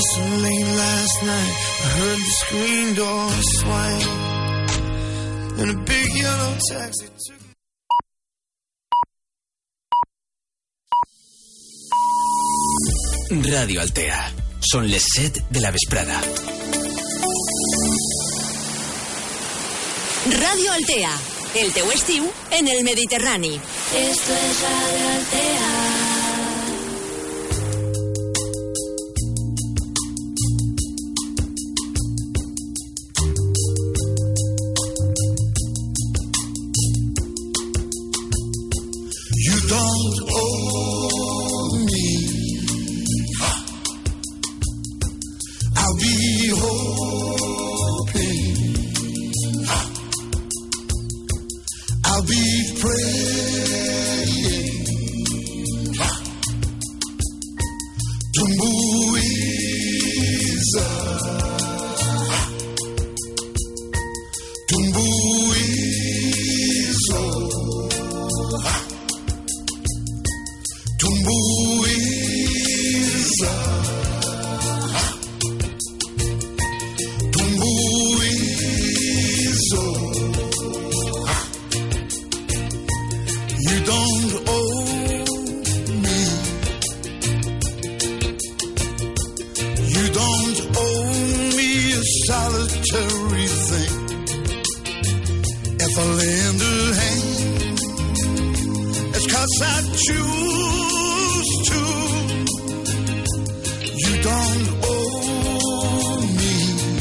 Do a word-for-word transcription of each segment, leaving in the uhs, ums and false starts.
so late last night, I heard the screen door swing, and a big yellow taxi took me. Radio Altea. Són les set de la vesprada. Radio Altea, el teu estiu en el Mediterrani. Esto es Radio Altea. You don't owe me. I'll be hoping. I'll be praying. Tumbuiza. Tumbuizo. Tumbuiza. Tumbuizo. You don't owe me. You don't owe me a solitary thing. If I lend a hand, it's 'cause I choose to. You don't owe me.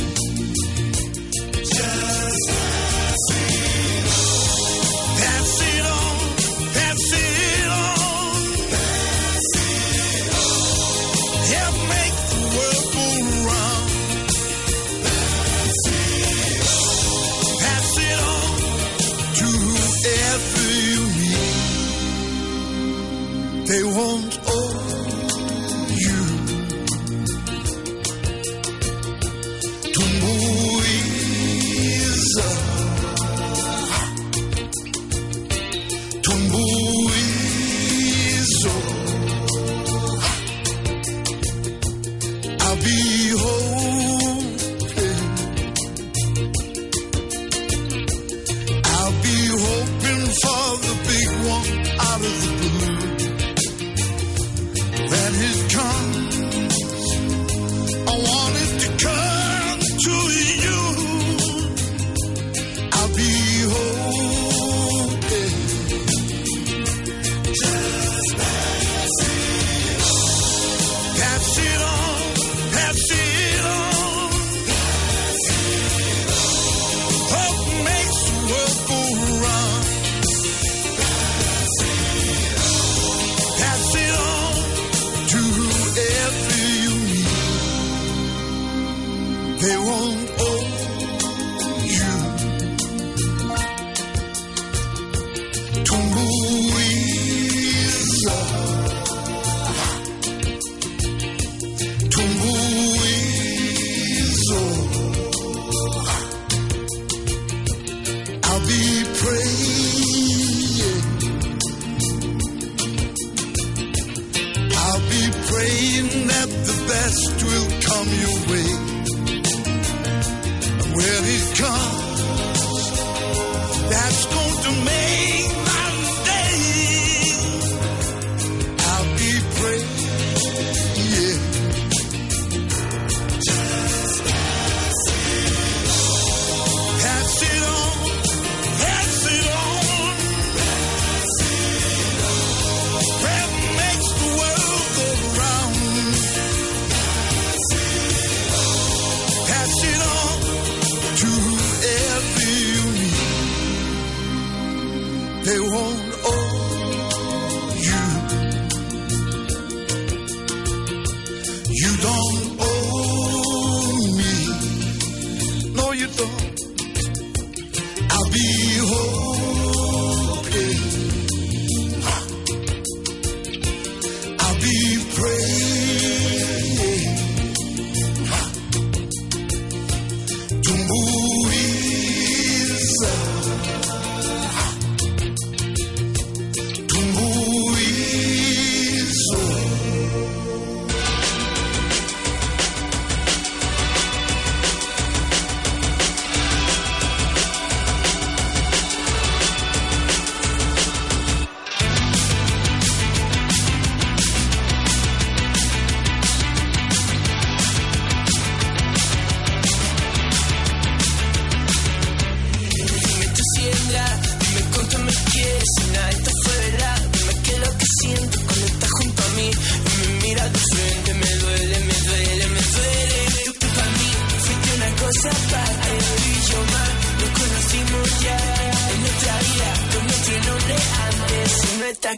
Just pass it on. Pass it on. Pass it on. Pass it on. Help make the world go round. Pass it on. Pass it on to whoever you need. They won't owe you. Tumbuiza. Tumbuizo. I'll be hoping. I'll be hoping for the big one out of the blue. When it comes, I want it to come to you. I'll be hoping. Just pass it on. Pass it on. Pass it on. Pass it on. Hope makes the world go round. Pass it on. Pass it on to whoever you need. They won't owe you. Tumbuiza. Tumbuizo. I'll be praying. I'll be praying that the best will come your way. And when it comes, that's going to make my day. I'll be praying. Just pass it on. Pass it on. Pass it on. Pass it on. Prayer makes the world go round. Pass it on. Pass it on to whoever you need. They won't owe you. You don't owe me. No, you don't. I'll be hoping. I'll be praying. Tumbuiza. Tumbuizo.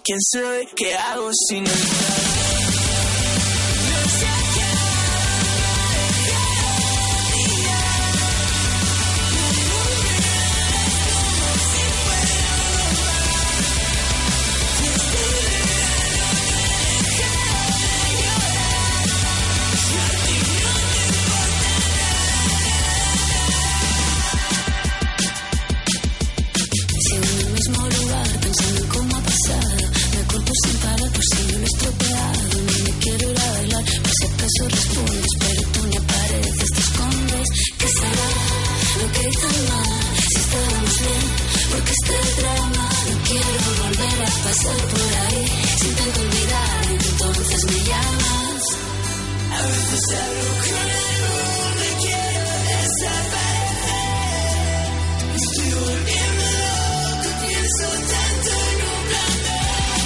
quién soy, qué hago si no estás. Sin parar, por si yo lo he estropeado. No me quiero ir a bailar, por si acaso respondes, pero tú ni apareces, te escondes. ¿Qué será lo que hay tan mal? Si estábamos bien, porque este drama no quiero volver a pasar por ahí. Si intento olvidar, entonces me llamas. A veces hablo con algo, me quiero desaparecer. Estoy volviendo loco, pienso tanto en un plan B.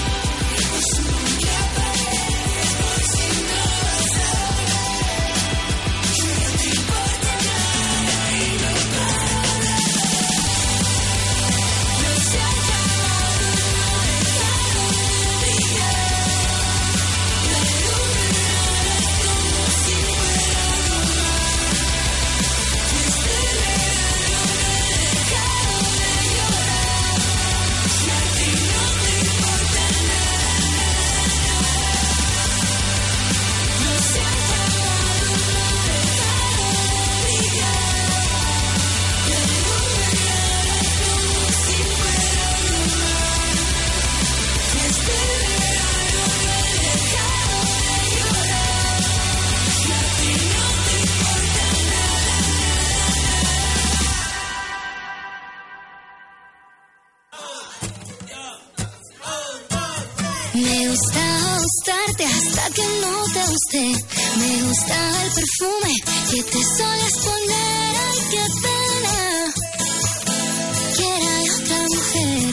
Me gusta gustarte hasta que no te guste. Me gusta el perfume que te solías poner. Ay, qué pena que era otra mujer.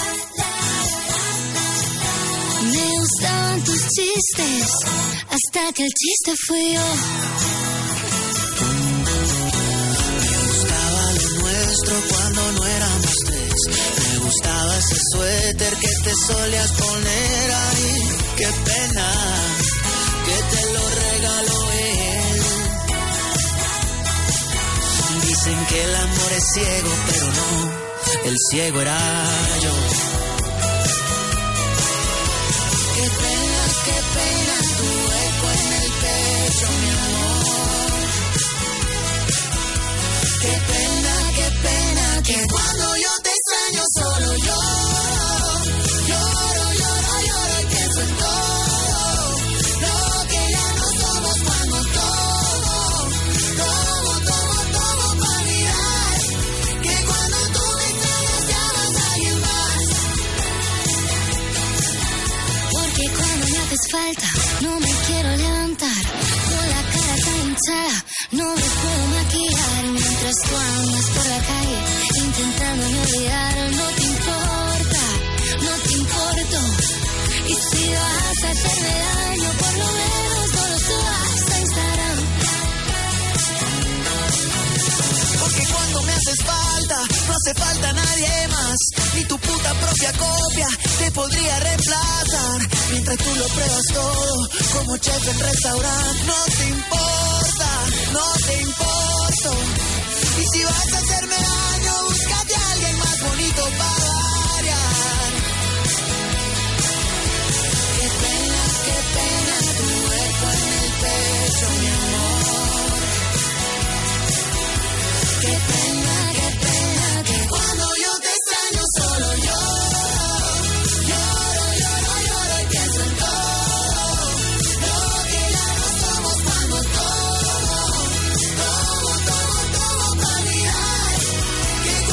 Me gustaban tus chistes hasta que el chiste fui yo. Me gustaba lo nuestro cuando no éramos tres. Me gustaba ese suéter que te solías poner. Ay, qué pena que te lo regaló él. Dicen que el amor es ciego, pero no, el ciego era yo. Qué pena, qué pena tu eco en el pecho, mi amor. Qué pena, qué pena que cuando yo te extraño solo yo lloro, lloro, lloro y pienso en todo lo que ya no somos cuando todo, todo, todo, todo para olvidar que cuando tú me extrañas llamas a alguien más. Porque cuando me haces falta no me quiero levantar, con la cara tan hinchada no me puedo maquillar. Mientras tú andas por la calle intentándome olvidar, no te importa, no te importo. Y si vas a hacerme daño, por lo menos no lo subas a Instagram. Porque cuando me haces falta, no hace falta nadie más. Ni tu puta propia copia te podría reemplazar. Mientras tú lo pruebas todo, como chef en restaurante. No te importa, no te importo. Y si vas a hacerme daño, búscate a alguien más bonito para variar. Qué pena, qué pena tu eco en el pecho, mi amor. Qué pena, qué pena que cuando yo te extraño solo yo lloro, lloro, lloro y pienso en todo lo que ya no somos cuando todo, todo, todo, todo para olvidar que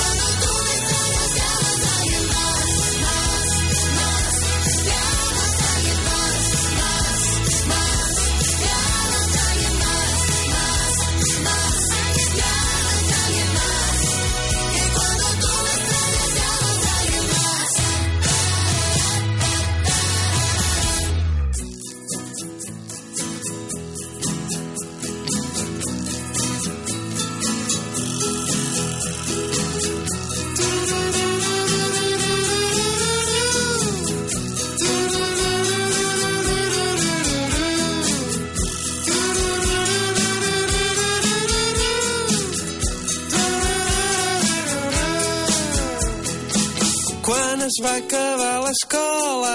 es va acabar l'escola,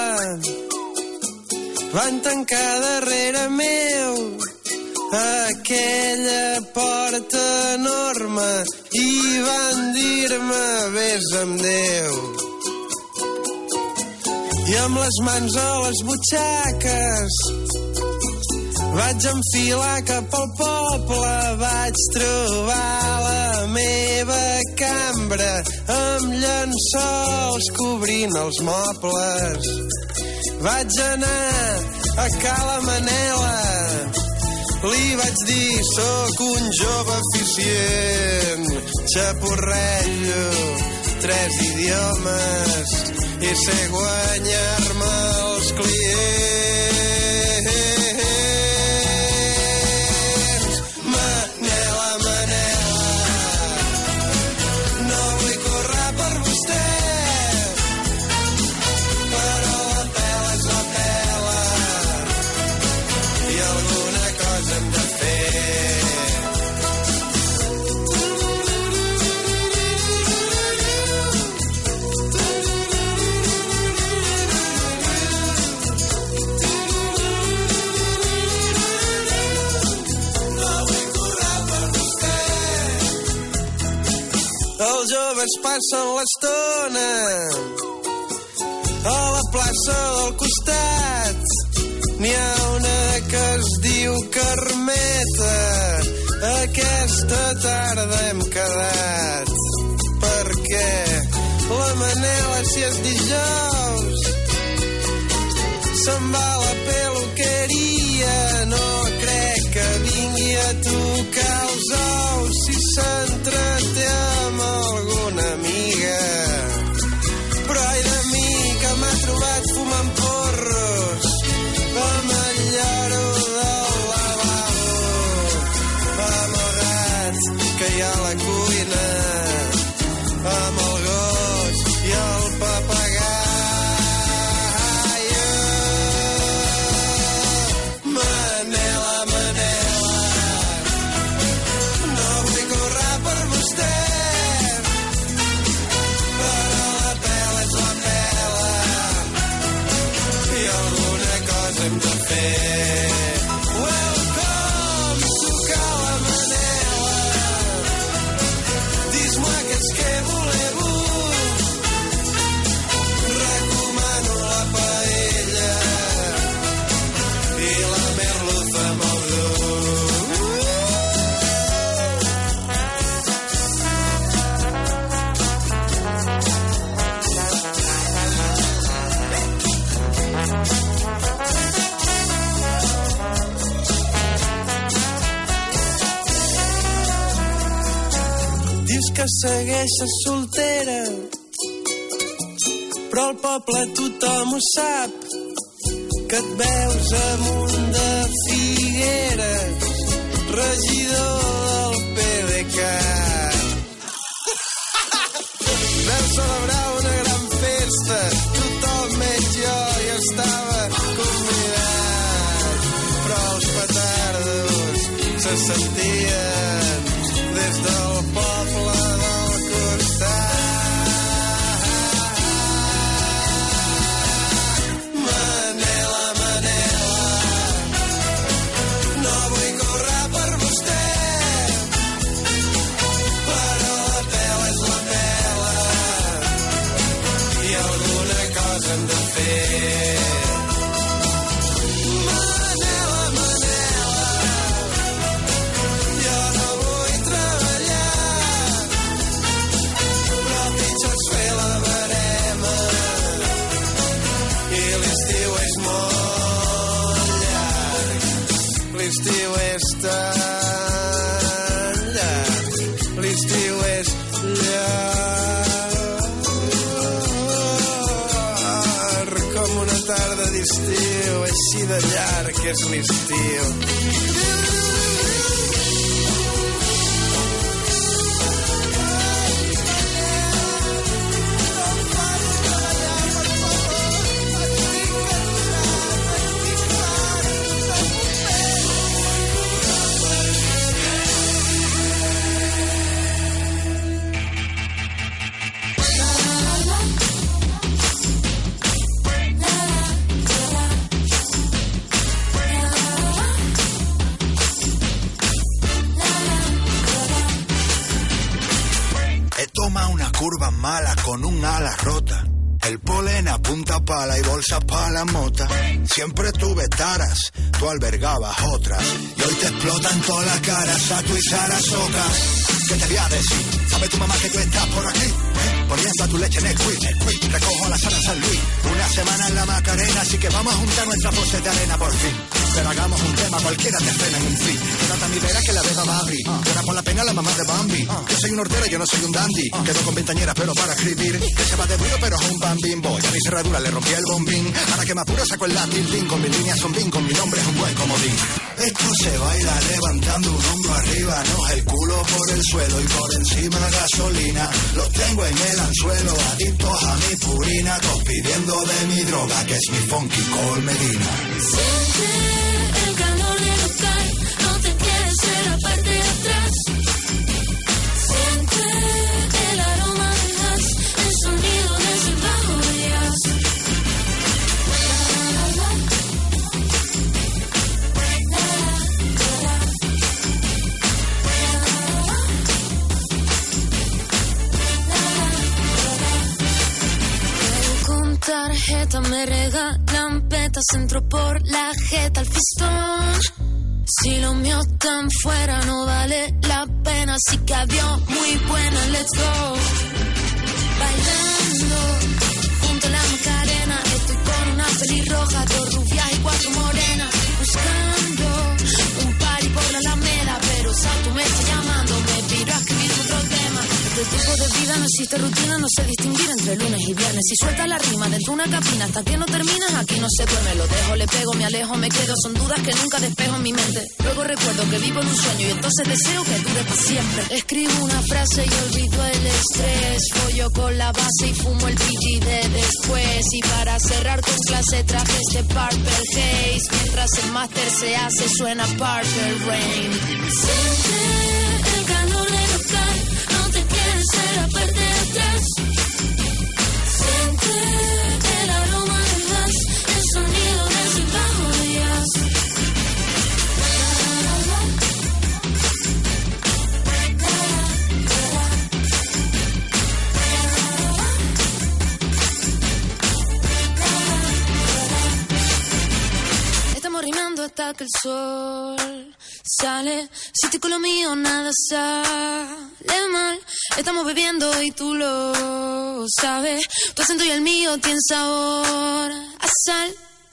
van tancar darrere meu aquella porta enorme i van dir-me vés amb Déu. I amb les mans a les butxaques vaig enfilar cap al poble, vaig trobar la meva cambra amb llençols cobrint els mobles. Vaig anar a Cala Manela, li vaig dir soc un jove eficient, xapurrello tres idiomes i sé guanyar-me els clients. Manela, Manela, no vull córrer per vostè, però la pela és la pela i alguna cosa hem de fer. Els joves passen l'estona a la plaça del costat. N'hi ha una que es diu Carmeta. Aquesta tarda hem quedat perquè la Manela, si és dijous, se'n va a la peluqueria. No crec que vingui a tocar els ous si s'entreté amb alguna amiga. Però ai de mi que m'ha trobat fumant porros amb el lloro del lavabo, amagat que hi ha a la cuina, amb el gos i el papagai. Manela, Manela, no vull córrer per vostè, però la pela és la pela i alguna cosa hem de fer. Welcome to Cala Manela, dis-moi qu'est-ce que voulez-vous, recomano la paella i la merluza amb el dur. Dius que segueixes soltera, però al poble tothom ho sap, que et veus amunt de Figueres, regidor del P D C A T. Vam celebrar una gran festa, tothom menys jo hi estava convidat, però els petardos se sentien des del poble del costat. Manela, Manela, no vull córrer per vostè, però la pela és la pela i alguna cosa hem de fer. Manela, Manela, jo no vull treballar, però pitjor és fer la verema i l'estiu és molt llarg. L'estiu és tan llarg, l'estiu és llarg com una tarda d'estiu, així de llarg és l'estiu. da una curva mala con un ala rota. El polen apunta pala y bolsas pa' la mota. Siempre tuve taras, tú albergabas otras. Y hoy te explotan todas las caras a tu y Sarasoca. ¿Qué te voy a decir? ¿Sabe tu mamá que tú estás por aquí? ¿Eh? Poniendo tu leche en el quick. Recojo la sala en San Luis. Una semana en la Macarena, así que vamos a juntar nuestras voces de arena por fin. Pero hagamos un tema, cualquiera te frena en un free. Trata mi vera que la beba va a abrir. Llora por la pena la mamá de Bambi. Yo soy un hortero, yo no soy un dandy. Quedo con ventañeras, pero para escribir. Que se va de duro, pero es un bambimbo. Ya mi cerradura le rompí el bombín. Ahora que me apuro saco el latín. Con mis líneas son bin, con mi nombre es un buen comodín. Esto se baila levantando un hombro arriba. No, el culo por el suelo y por encima gasolina. Los tengo en el anzuelo, adictos a mi purina. Todos pidiendo de mi droga, que es mi funky Col Medina. Siente el calor del local, no te quedes en la parte de atrás. Siente el aroma del gas, el sonido desde el bajo de jazz. Con tarjeta me regalan petas, entro por la jeta al fistón. Si lo mío tan fuera no vale la pena, así que avión muy buena, let's go. Bailando junto a la Macarena, estoy con una pelirroja, dos rubias y cuatro morenas. Buscando un party por la Alameda, pero Santo me está llamando, me piro a escribir otro tema. Este tipo de vida no existe rutina, no sé distinguir entre lunes y viernes. Si sueltas la rima dentro de una cabina hasta que no terminas, aquí no se duerme. Lo dejo, le pego, me alejo, me quedo. Son dudas que nunca despejo en mi mente. Luego recuerdo que vivo en un sueño y entonces deseo que dure para siempre. Escribo una frase y olvido el estrés. Follo con la base y fumo el P G de después. Y para cerrar con clase traje este Purple Haze. Mientras el máster se hace suena Purple Rain. Siente el calor del local, no te quedes en la parte de atrás. Siente el aroma del gas, el sonido desde el bajo de jazz. Estamos rimando hasta que el sol sale. Si estoy con lo mío nada sale mal. Estamos bebiendo y tú lo sabes. Tu acento y el mío tienen sabor a sal.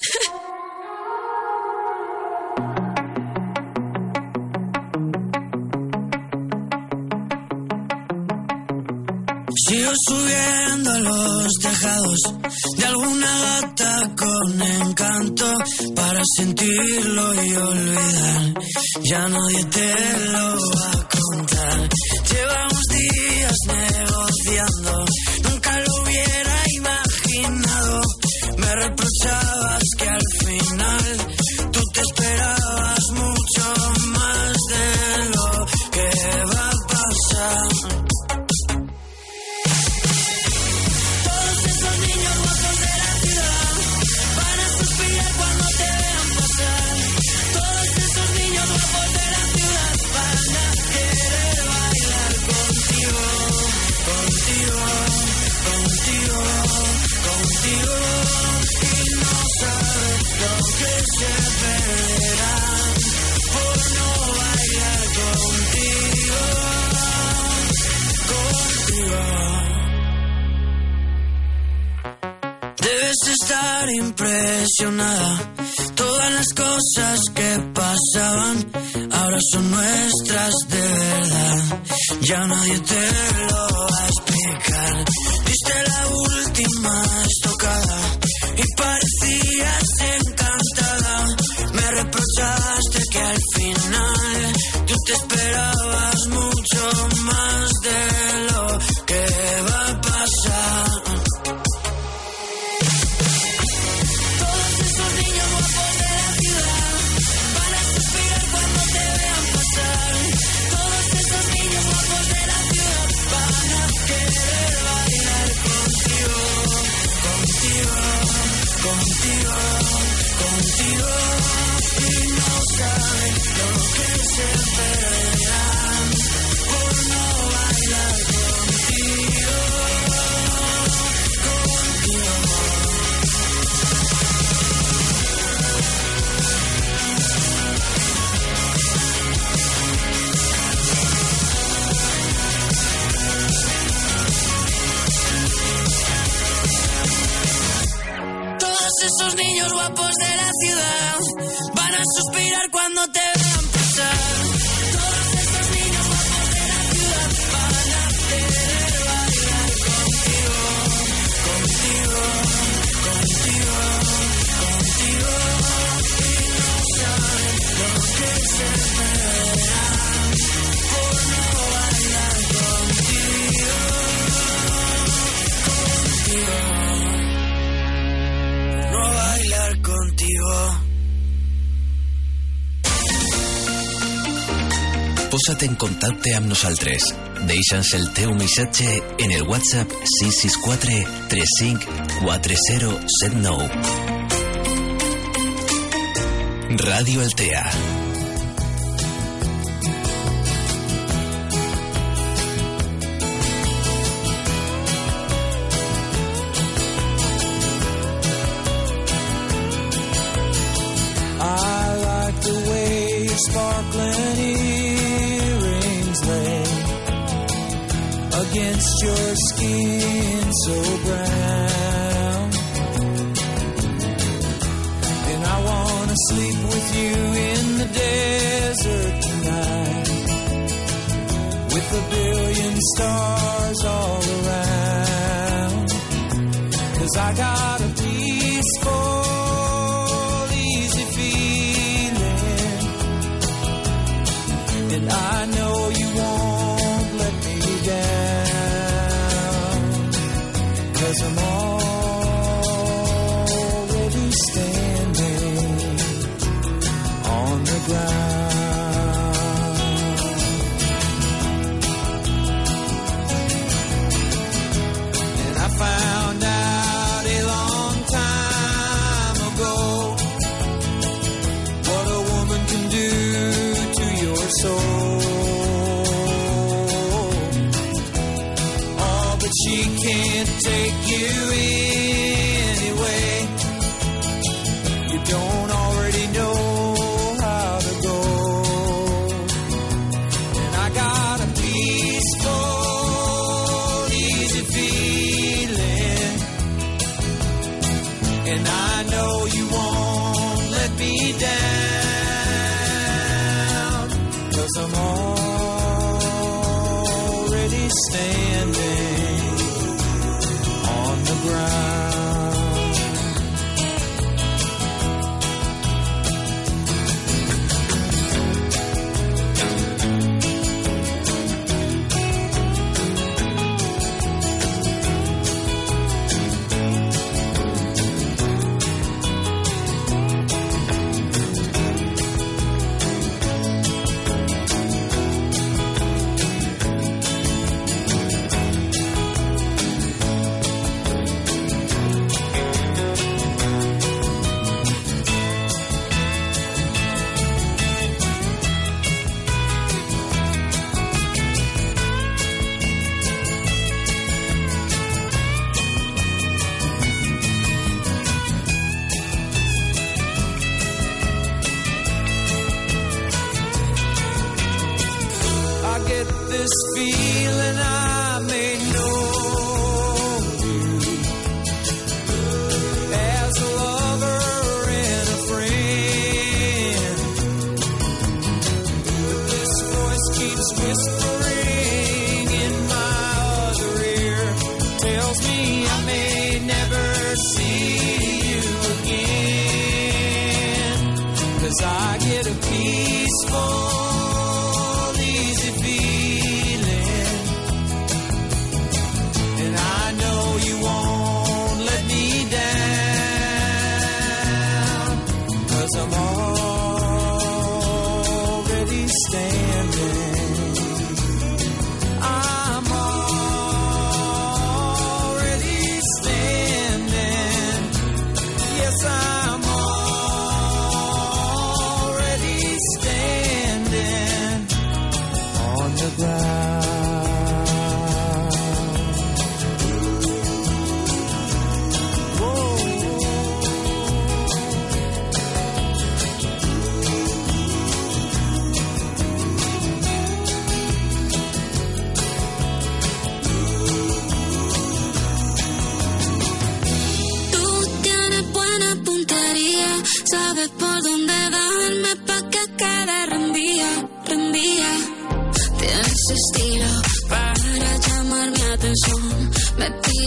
Sigo subiendo a los tejados de alguna gata con encanto para sentirlo y olvidar. Ya nadie te lo va a contar. Llevamos días negociando, nunca lo hubiera imaginado. Me reprochabas que al final tú te esperabas mucho más de lo que va a pasar. Estar impresionada, todas las cosas que pasaban ahora son nuestras de verdad. Ya nadie te lo va a explicar. Diste la última estocada y parecías encantada. Me reprochaste que al final tú te esperabas mucho más de lo que va a pasar. Todos esos niños guapos de la ciudad van a querer bailar ciudad van a suspirar cuando te vean pasar. Todos estos niños guapos de la ciudad van a querer bailar contigo, contigo, contigo, contigo. Y no saben lo que se esperan por no bailar contigo, contigo. No bailar contigo. Posa't en contacte amb nosaltres. Deixa'ns el teu missatge en el WhatsApp sis sis quatre tres cinc quatre zero set nou. Ràdio Altea. I like the way your sparkling earrings lay against your skin so brown. And I wanna sleep with you in the desert tonight, with a billion stars all around. 'Cause I got a peaceful and I know you won't let me down, 'cause I'm already standing on the ground. And I found out a long time ago what a woman can do to your soul. Oh, but she can't take you anyway. You don't already know how to go. And I got a peaceful, easy feeling, and I know you won't let me down, 'cause I'm already standing on the ground. This feeling I may know you as a lover and a friend, but this voice keeps whispering in my other ear, tells me I may never see you again, 'cause I get a peaceful, easy feeling, and I know you won't let me down, 'cause I'm already standing. I'm already standing. Yes, I'm already standing on the ground.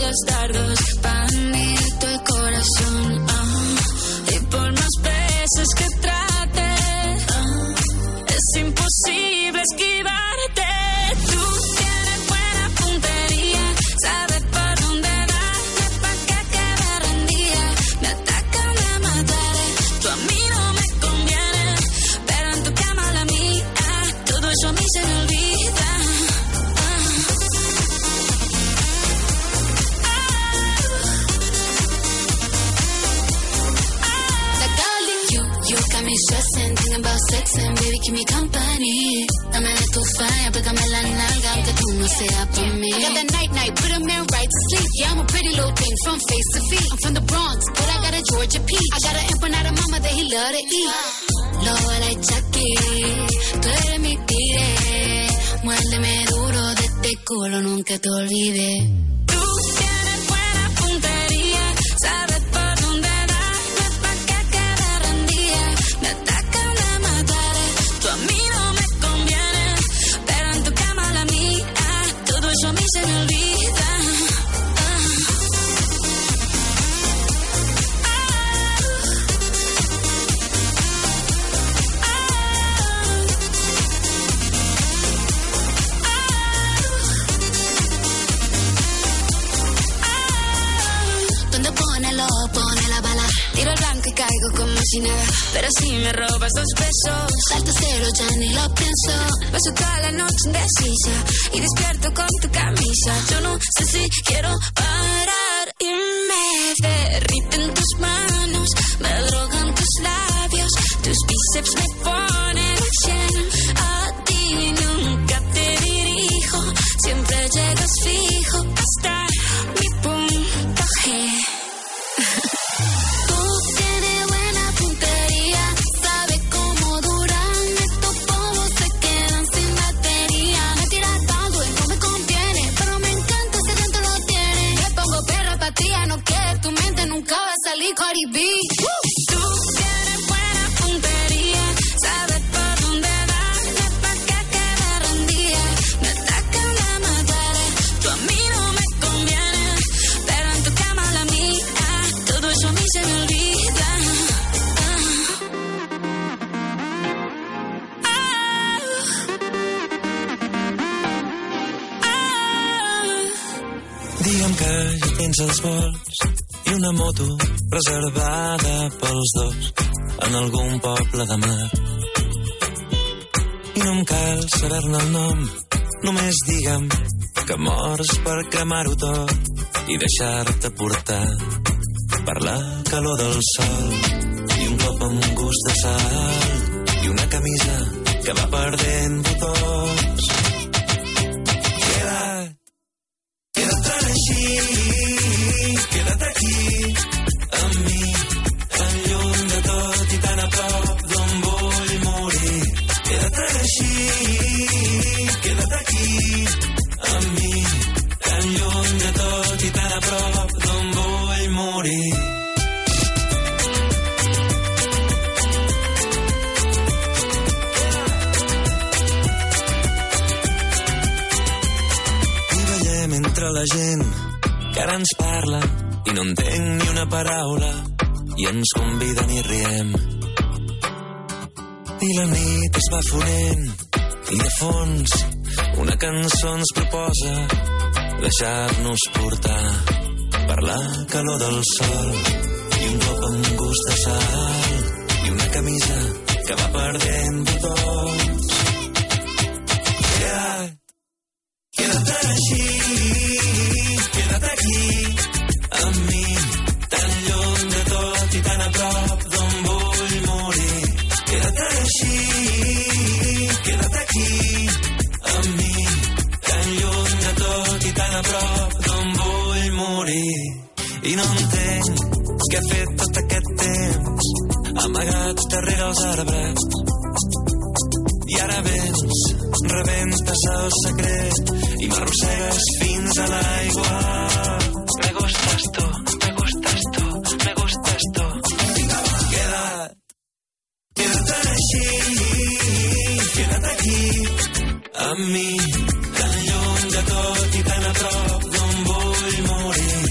los dardos van directo al corazón. Uh, y por más veces que trate, uh, es imposible esquivarte. Tú tienes buena puntería, sabes por dónde darle pa' que quede rendida. Me atacan, me mataré, tú a mí no me conviene, pero en tu cama la mía, todo eso a mí se me olvida. Stressing, thinking about sex and baby, keep me company. Dame de tu falla, pégame la nalga, aunque tú no seas por mí. I got that night night, put a man right to sleep. Yeah, I'm a pretty little thing from face to feet. I'm from the Bronx, but I got a Georgia peach. I got an empanada mama that he love to eat. Lobo like Chucky, tú eres mi tigre. Muérdeme duro de este culo, nunca te olvides. Tú tienes buena puntería, sabes por dónde darle pa' que quede rendida. Me atacan, me mataré, tú a mí no me conviene, pero en tu cama la mía, todo eso a mí se me olvida. Donde pone lo pone la bala, tiro el blanco y caigo como si nada, pero si me robas dos besos, salto cero, ya ni lo pienso. Paso toda la noche indecisa y despierto con tu camisa. Yo no sé si quiero parar y me derriten tus manos, me drogan tus labios, tus bíceps me ponen cien. A ti nunca te dirijo, siempre llegas fijo hasta mi punto G. Cardi B. Tú tienes buena puntería, sabes por dónde darle pa' que quede rendida. Me atacan, me mataré, tú a mí no me conviene, pero en tu cama la mía, todo eso a mí se me olvida. Ah. Ah. Digue'm que ja tens els vols i una moto reservada pels dos en algun poble de mar. I no em cal saber-ne el nom, només digue'm que mors per cremar-ho tot i deixar-te portar per la calor del sol. I un cop amb gust de sal i una camisa que va perdent botons. Queda't, queda't tan així, queda't aquí, amb mi, tan lluny de tot i tan a prop d'on vull morir. Queda't així, queda't aquí, amb mi, tan lluny de tot i tan a prop d'on vull morir. I ballem entre la gent que ara ens parla i no entenc ni una paraula i ens conviden i riem. I la nit es va fonent i de fons una cançó ens proposa deixar-nos portar per la calor del sol. I un cop amb gust de sal i una camisa que va perdent botons. Queda't, queda't així, queda't aquí, amb mi, tan lluny de tot i tan a prop d'on vull morir. Queda't així, queda't aquí, amb mi, tan lluny de tot i tan a prop d'on vull morir. I no entenc què ha fet tot aquest temps amagat darrere els arbres. I ara vens, rebentes el secret i m'arrossegues fins a l'aigua. Me gustas tú, me gustas tú, me gustas tú. Queda't, queda't així, queda't aquí, amb mi, tan lluny de tot i tan a prop d'on vull morir.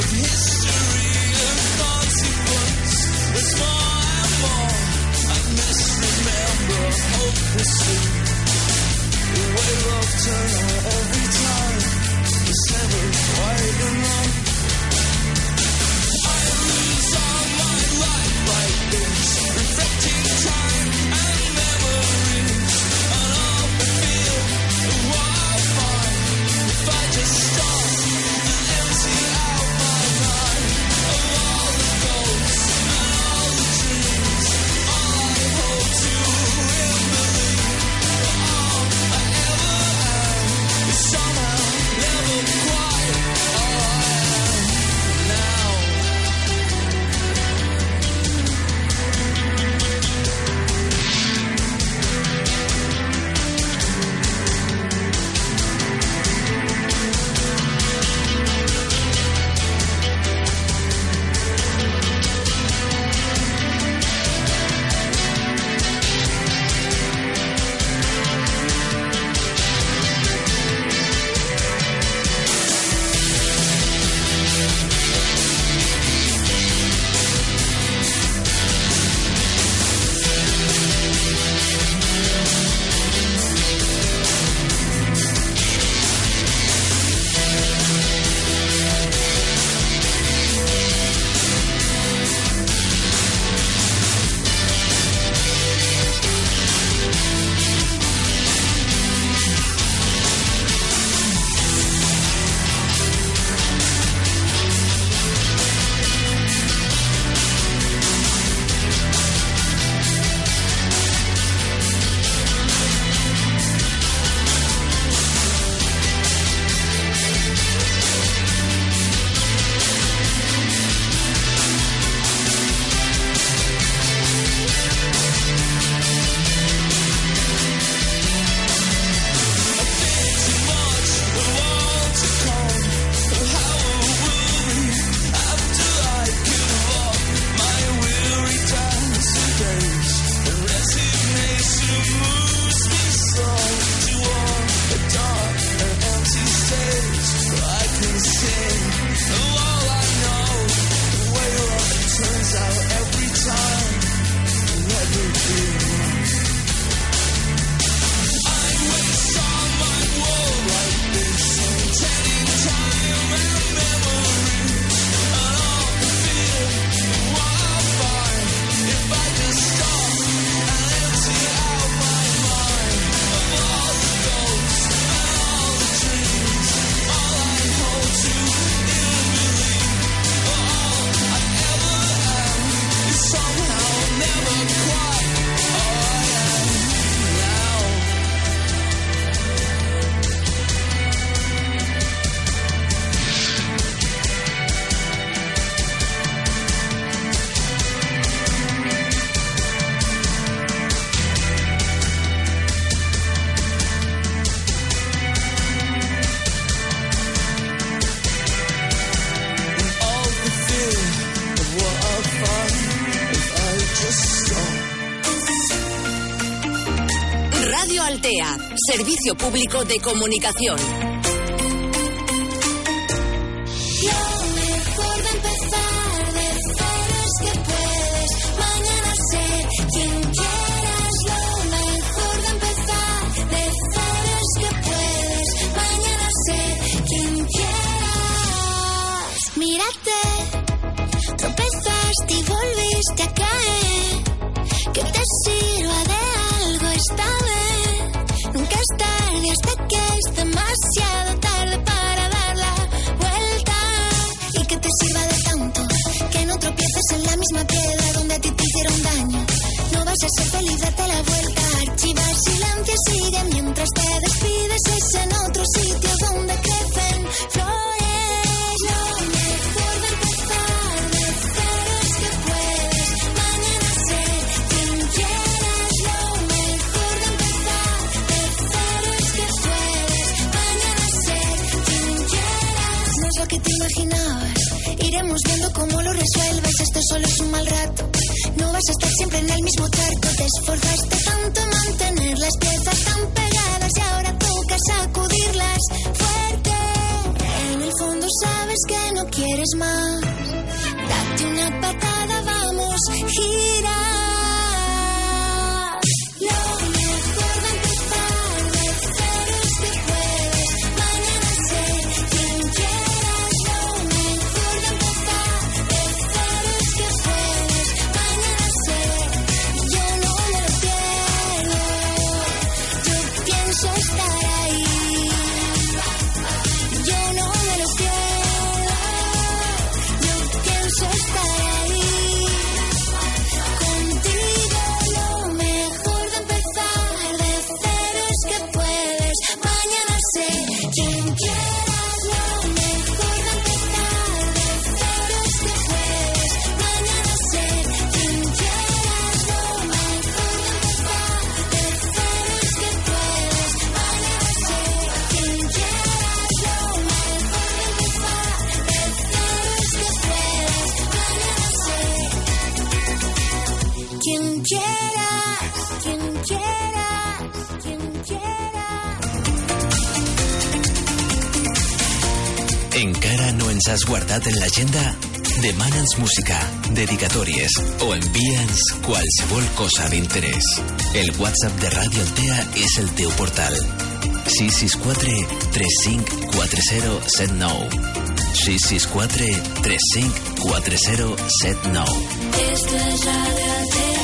Altea, Servicio Público de Comunicación. Y volviste a caer, que te sirva de algo esta vez. Nunca es tarde hasta que es demasiado tarde para dar la vuelta. Y que te sirva de tanto, que no tropieces en la misma piedra donde a ti te hicieron daño. No vas a ser feliz, date la vuelta. Archivar silencio, sigue mientras te despides. Es en otro sitio donde crecen flores. Iremos viendo cómo lo resuelves. Esto solo es un mal rato. No vas a estar siempre en el mismo charco. Te esforzaste tanto en mantener las piezas tan pegadas y ahora toca sacudirlas fuerte. En el fondo sabes dices que no quieres más, date una patada, vamos, gira. Lo mejor de empezar de cero es que puedes mañana ser quien quieras. Lo mejor de empezar de cero es que puedes mañana ser. Yo no me lo pierdo, yo pienso estar ahí. Yo no me lo pierdo, yo pienso estar ahí. Contigo lo mejor de empezar de cero es que puedes mañana ser quien quieras. Lo mejor de empezar de cero es que puedes mañana ser quien quieras. Lo mejor de empezar de cero es que puedes mañana ser quien quieras. Lo mejor de empezar de cero es que puedes mañana ser quien quieras, quien quieras, quien quieras. Encara no ens has guardat en l'agenda? Demana'ns música, dedicatòries o envia'ns qualsevol cosa d'interès. El WhatsApp de Ràdio Altea és el teu portal. sis sis quatre tres cinc quatre zero set nou. sis sis quatre tres cinc quatre zero set nou. Esto es Radio Altea.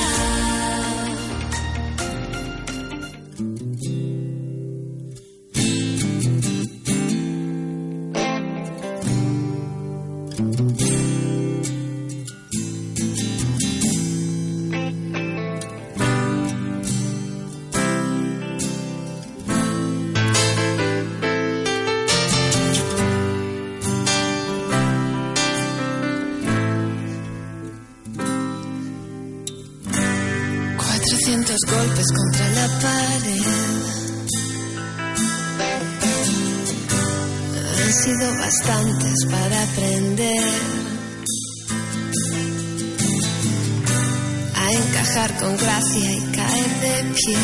Cuatrocientos golpes contra la pared han sido bastantes para aprender a encajar con gracia y caer de pie,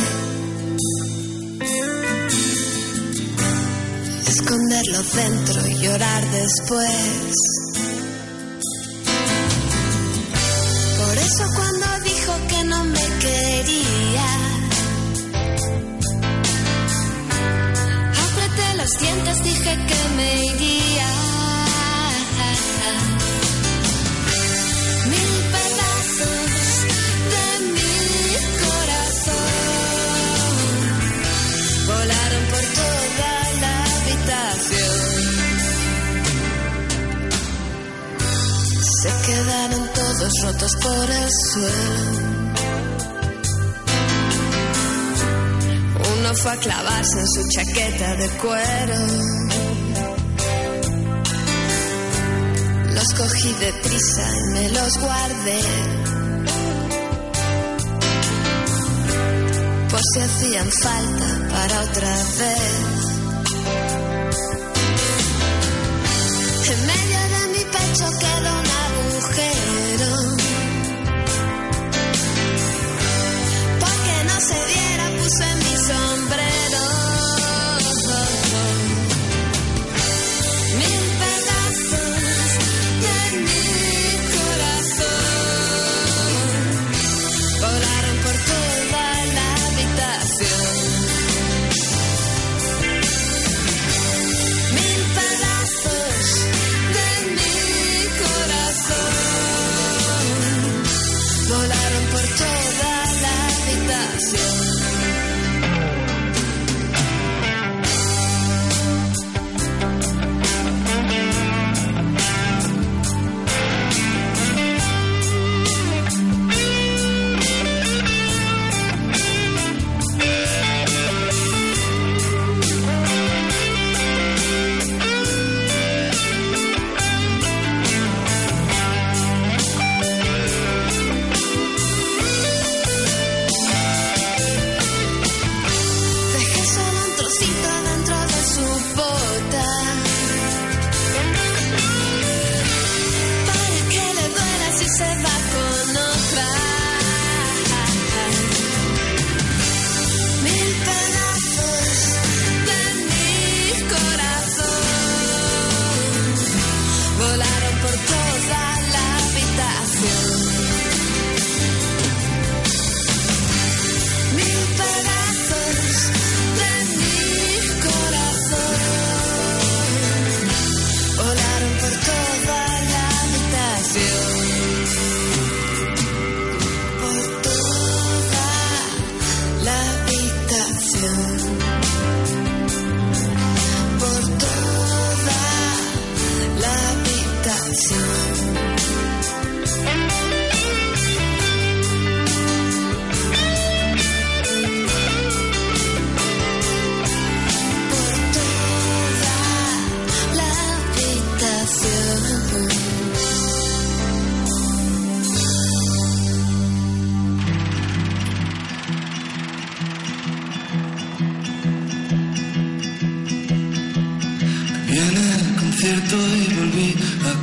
esconderlo dentro y llorar después. Por eso cuando dijo que no me quería, apreté los dientes, dije que me iría. Mil pedazos de mi corazón volaron por toda la habitación. Se quedaron todos rotos por el suelo. Uno fue a clavarse en su chaqueta de cuero. Los cogí deprisa y me los guardé, por si hacían falta para otra vez. En medio de mi pecho quedó un agujero, porque no se viera puse mi sombrero. Mil pedazos de mi corazón volaron por toda la habitación. Mil pedazos de mi corazón volaron por toda la habitación.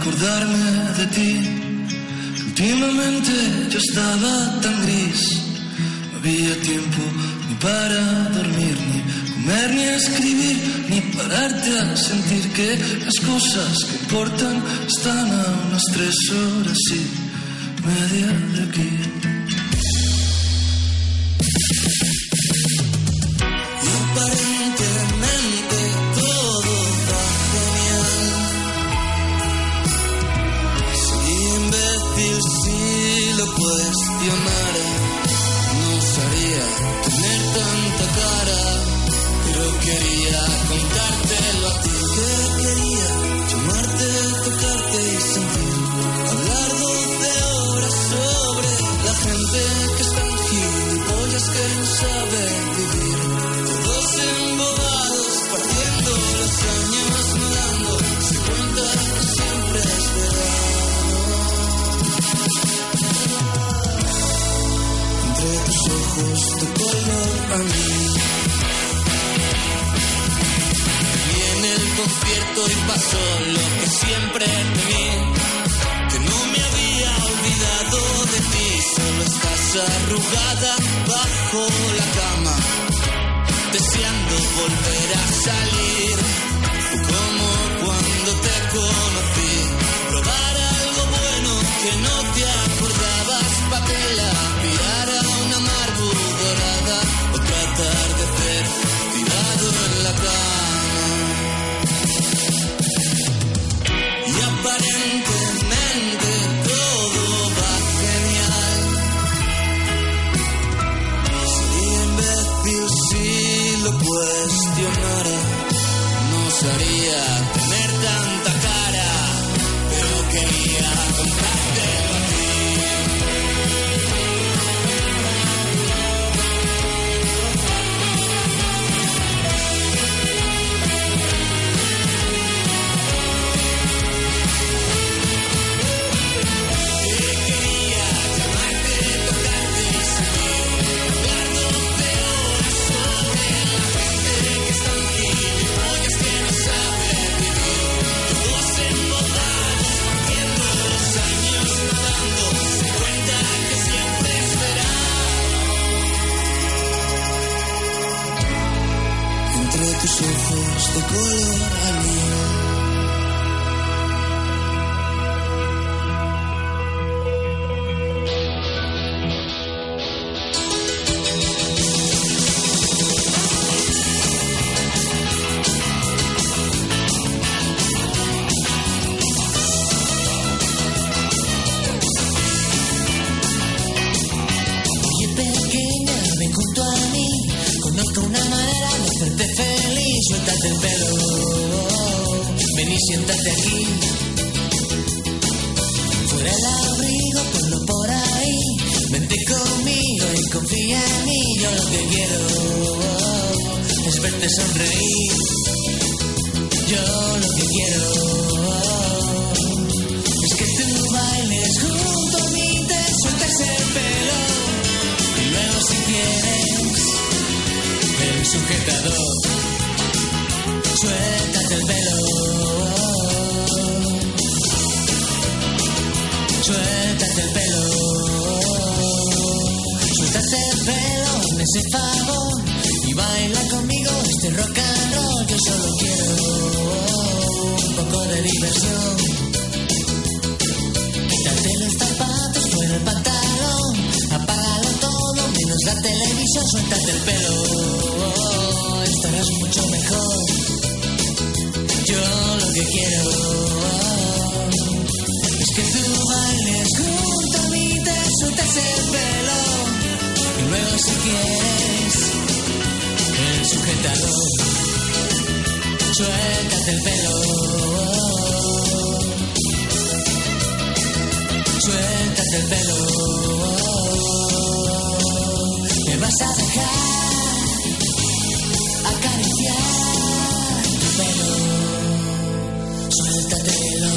acordarme de ti. Últimamente yo estaba tan gris, no había tiempo ni para dormir, ni comer, ni escribir, ni pararte a sentir que las cosas que importan están a unas tres horas y media de aquí. Y aparentemente todo va genial. Sería imbécil si lo cuestionara. No sabría tener tanta cara, pero quería contártelo a ti. Que quería llamarte, tocarte y sentir. Hablar doce horas sobre la gente que es tan gilipollas que no sabe vivir. Todos embobados, partiendo los años, nadando, se cuenta que siempre es verano. Entre tus ojos de color a mí. Vi en el concierto y pasó lo que siempre temí, que no me había olvidado de ti. Solo estás arrugada bajo la cama, deseando volver a salir, como cuando te conocí. Probar algo bueno que no te acordabas, pa' que la pirara una Marbu dorada, otro atardecer tirado en la cama. Y aparentemente todo va genial. Sería imbécil si lo cuestionara. No sabría tener tanta cara, pero quería contártelo a ti. Entre tus ojos de color almíbar. Oye pequeña, ven junto a mí, conozco una manera de hacerte feliz. Suéltate el pelo, ven y siéntate aquí. Fuera el abrigo, ponlo por ahí. Vente conmigo y confía en mí. Yo lo que quiero es verte sonreír. Yo lo que quiero es que tú bailes junto a mí, te sueltes el pelo y luego si quieres el sujetador, suéltate el pelo, suéltate el pelo, suéltate el pelo, hazme ese favor y baila conmigo este rock and roll. Yo solo quiero un poco de diversión. Quítate los zapatos, fuera el pantalón, apágalo todo menos la televisión. Suéltate el pelo, estarás mucho mejor. Yo lo que quiero es que tú bailes junto a mí, te sueltes el pelo y luego si quieres el sujetador, suéltate el pelo, suéltate el pelo. Me vas a dejar acariciar tu pelo, suéltatelo.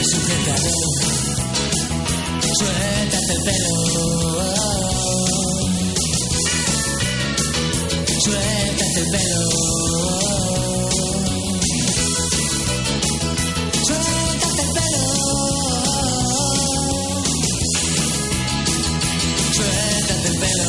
sujetador. Suéltate el pelo. Suéltate el pelo. Suéltate el pelo. Suéltate el pelo.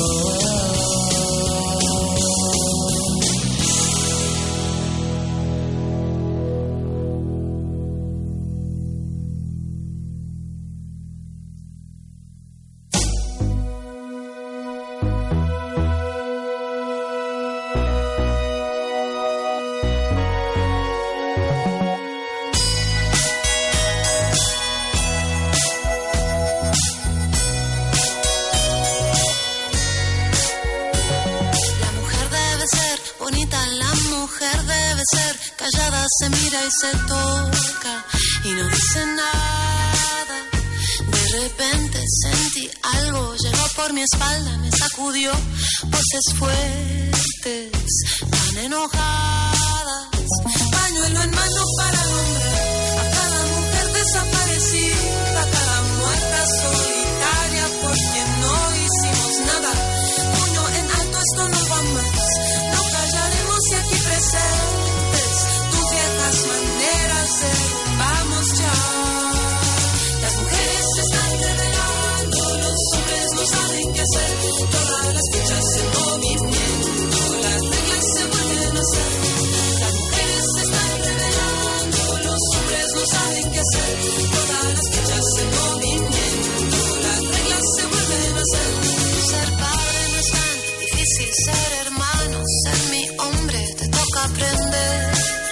Se mira y se toca y no dice nada. De repente sentí algo, llegó por mi espalda, me sacudió. Voces fuertes, tan enojadas. Pañuelo en mano para nombrar a cada mujer desaparecida, a cada muerta solitaria por quien no hicimos nada. Puño en alto, esto no va más. No callaremos y aquí presentes las maneras de vamos ya. Las mujeres se están revelando, los hombres no saben qué hacer. Todas las fichas en movimiento, las reglas se vuelven a hacer. Las mujeres se están revelando, los hombres no saben qué hacer. Todas las fichas en movimiento, las reglas se vuelven a hacer. Ser padre no es tan difícil, ser hermano, ser mi hombre, te toca aprender.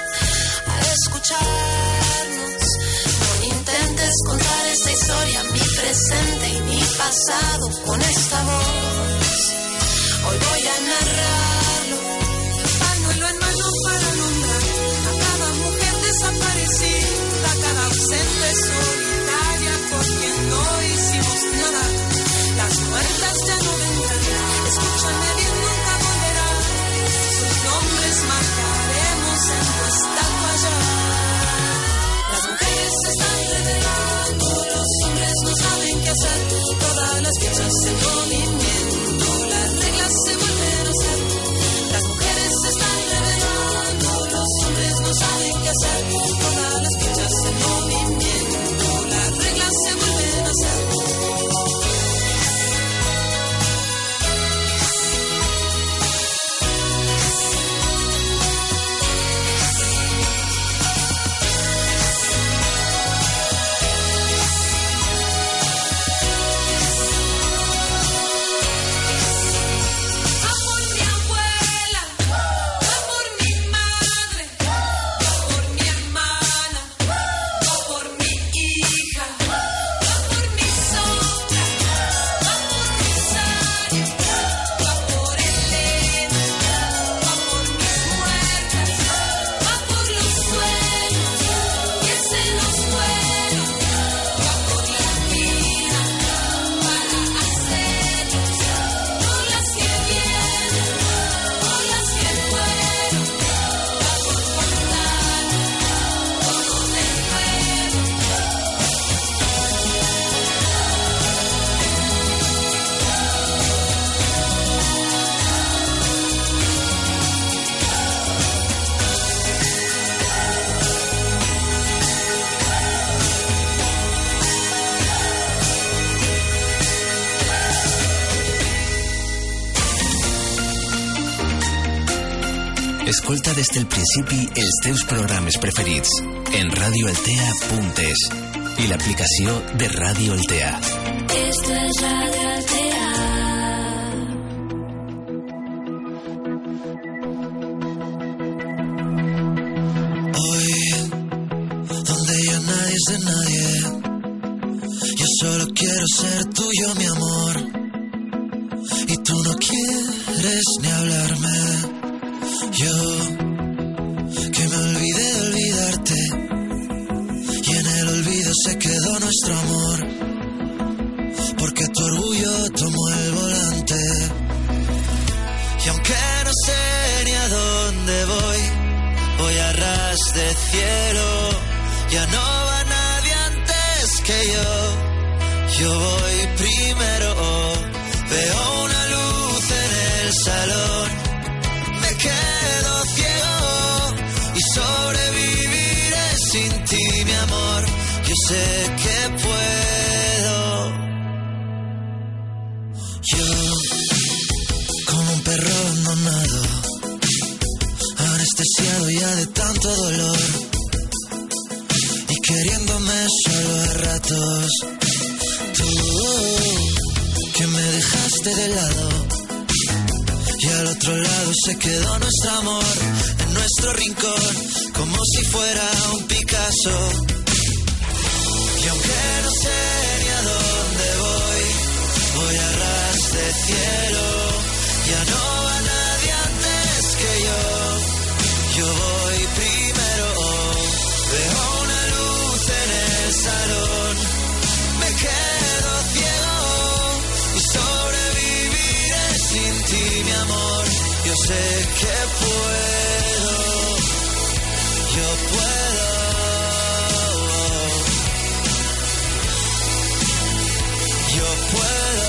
Escucharnos, no intentes contar esta historia, mi presente y mi pasado con esta voz. Hoy voy a narrarlo, pañuelo en mano para nombrar a cada mujer desaparecida, a cada ausente solitaria por quien no hicimos nada. Las muertas ya no vendrán, escúchame bien, nunca volverán. Sus nombres marcaremos en tu estatua ya. Las mujeres se están revelando, los hombres no saben qué hacer. Todas las fichas en movimiento, las reglas se vuelven a hacer. Las mujeres se están revelando, los hombres no saben qué hacer. Todas las fichas en movimiento, las reglas se vuelven a hacer. Escolta des del principi els teus programes preferits en radioaltea punt es i l'aplicació de Radio Altea. Esto es Radio Altea. Hoy, donde ya nadie es de nadie, yo solo quiero ser tuyo, mi amor, y tú no quieres ni hablarme. Yo, que me olvidé de olvidarte, y en el olvido se quedó nuestro amor, porque tu orgullo tomó el volante. Y aunque no sé ni a dónde voy, voy a ras de cielo, ya no va nadie a Yo voy primero, veo una luz en el salón, me quedo ciego y sobreviviré sin ti, mi amor. Yo sé que puedo. Yo, como un perro abandonado, anestesiado ya de tanto dolor y queriéndome solo a ratos. Tú, que me dejaste de lado y al otro lado se quedó nuestro amor en nuestro rincón, como si fuera un Picasso. Y aunque no sé ni a dónde voy, voy a ras de cielo. Ya no va nadie antes que yo. Yo voy primero, veo una luz en el salón, me quedo ciego y sobreviviré sin ti, mi amor. Yo sé que puedo, yo puedo. Yo puedo.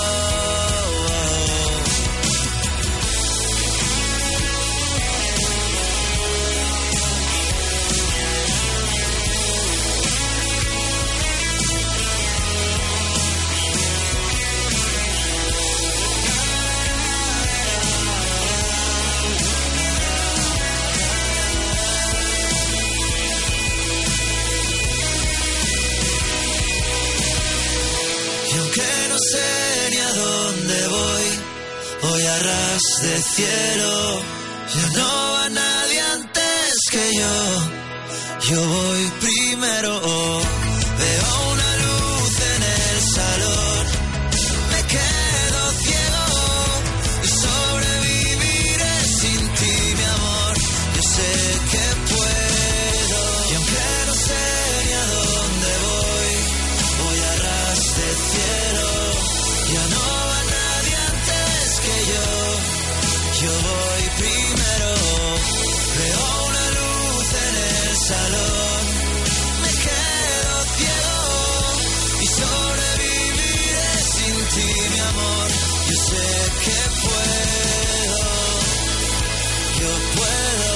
No sé ni a dónde voy, voy a ras de cielo. Ya no va nadie antes que yo. Yo voy primero, veo una luz en el salón, me quedo ciego y sobreviviré sin ti, mi amor. Yo sé que puedo. Y aunque no sé ni a dónde voy, voy a ras de cielo. Ya no va nadie antes que yo. Yo voy primero, veo una luz en el salón, me quedo ciego y sobreviviré sin ti, mi amor. Yo sé que puedo, yo puedo.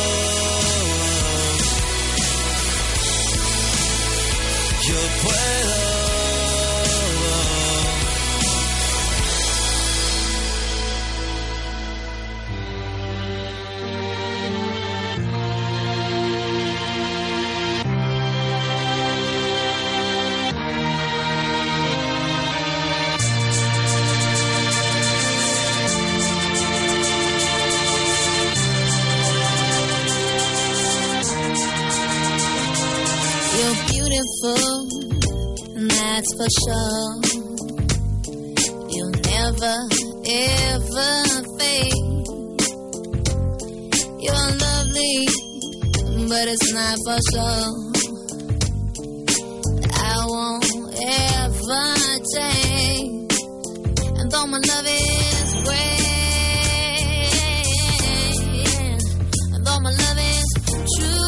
Yo puedo. You're beautiful, and that's for sure. You'll never, ever fade. You're lovely, but it's not for sure. I won't ever change. And though my love is great, and though my love is true,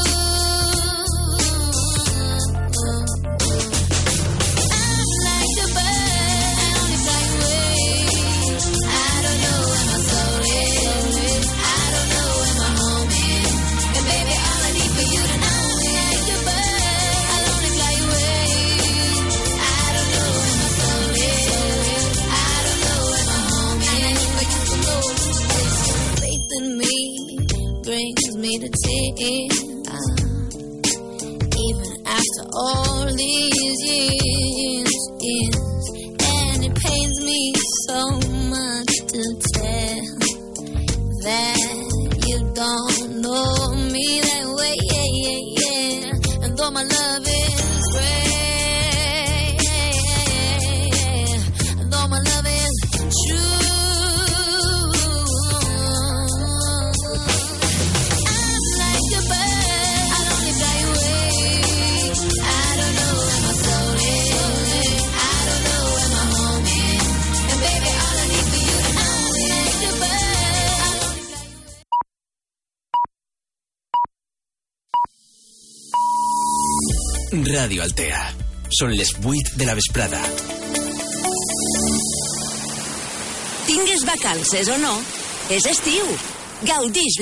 to tears, even after all these years, years, and it pains me so much to tell that you don't know me that way, yeah, yeah, yeah. And though my love is great, and though my love is true, Radio Altea. Són les vuit de la vesprada. Tingues vacances o no, és estiu. Gaudix